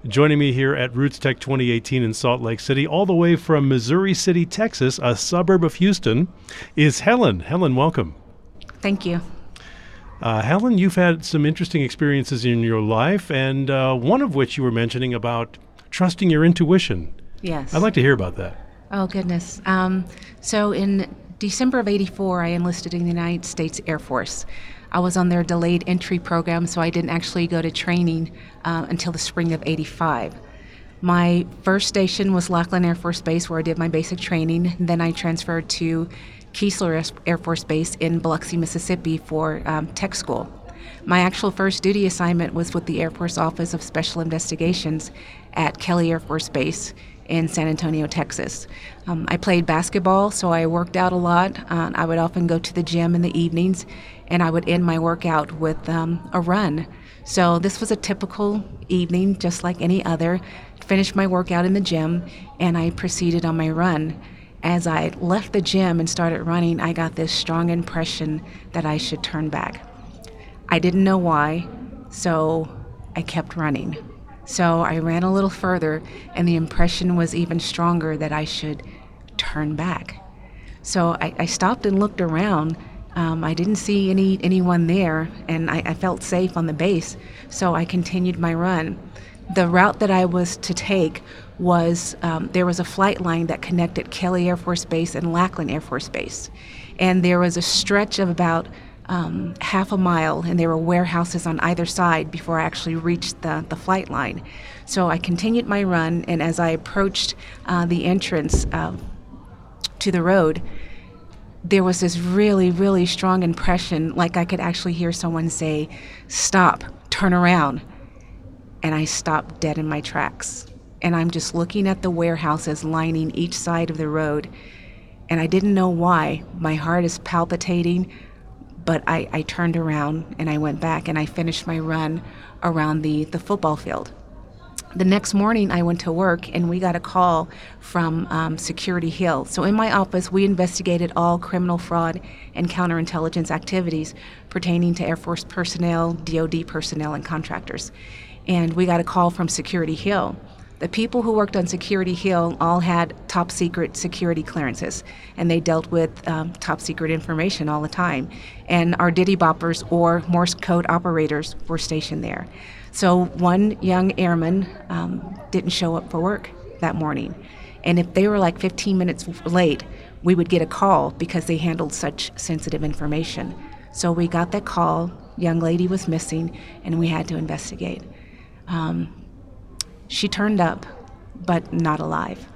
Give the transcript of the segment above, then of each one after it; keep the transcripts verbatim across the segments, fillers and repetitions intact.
Joining me here at Roots Tech twenty eighteen in Salt Lake City, all the way from Missouri City, Texas, a suburb of Houston, is Helen. Helen, welcome. Thank you. Uh, Helen, you've had some interesting experiences in your life, and uh, one of which you were mentioning about trusting your intuition. Yes. I'd like to hear about that. Oh, goodness. Um, so in December of eighty-four, I enlisted in the United States Air Force. I was on their delayed entry program, so I didn't actually go to training uh, until the spring of eighty-five. My first station was Lackland Air Force Base, where I did my basic training. Then I transferred to Keesler Air Force Base in Biloxi, Mississippi for um, tech school. My actual first duty assignment was with the Air Force Office of Special Investigations at Kelly Air Force Base in San Antonio, Texas. Um, I played basketball, so I worked out a lot. Uh, I would often go to the gym in the evenings, and I would end my workout with um, a run. So this was a typical evening, just like any other. Finished my workout in the gym, and I proceeded on my run. As I left the gym and started running, I got this strong impression that I should turn back. I didn't know why, so I kept running. So I ran a little further, and the impression was even stronger that I should turn back. So I, I stopped and looked around. Um, I didn't see any anyone there, and I, I felt safe on the base, so I continued my run. The route that I was to take was, um, there was a flight line that connected Kelly Air Force Base and Lackland Air Force Base. And there was a stretch of about um, half a mile, and there were warehouses on either side before I actually reached the, the flight line. So I continued my run, and as I approached uh, the entrance uh, to the road, there was this really, really strong impression, like I could actually hear someone say, "Stop, turn around." And I stopped dead in my tracks. And I'm just looking at the warehouses lining each side of the road. And I didn't know why. My heart is palpitating, but I, I turned around and I went back and I finished my run around the, the football field. The next morning I went to work and we got a call from um, Security Hill. So in my office, we investigated all criminal fraud and counterintelligence activities pertaining to Air Force personnel, D O D personnel, and contractors. And we got a call from Security Hill. The people who worked on Security Hill all had top secret security clearances, and they dealt with um, top secret information all the time. And our Diddy Boppers or Morse code operators were stationed there. So one young airman um, didn't show up for work that morning. And if they were like fifteen minutes late, we would get a call because they handled such sensitive information. So we got that call, young lady was missing, and we had to investigate. Um, she turned up, but not alive.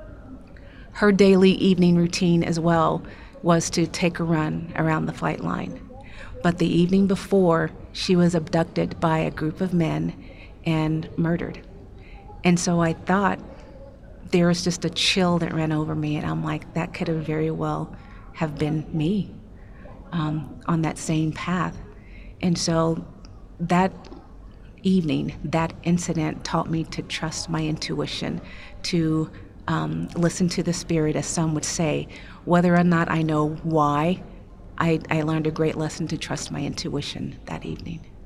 Her daily evening routine as well was to take a run around the flight line. But the evening before, she was abducted by a group of men and murdered. And so I thought, there was just a chill that ran over me, and I'm like, that could have very well have been me um, on that same path. And so that evening, that incident taught me to trust my intuition, to um, listen to the spirit, as some would say. Whether or not I know why, I, I learned a great lesson to trust my intuition that evening.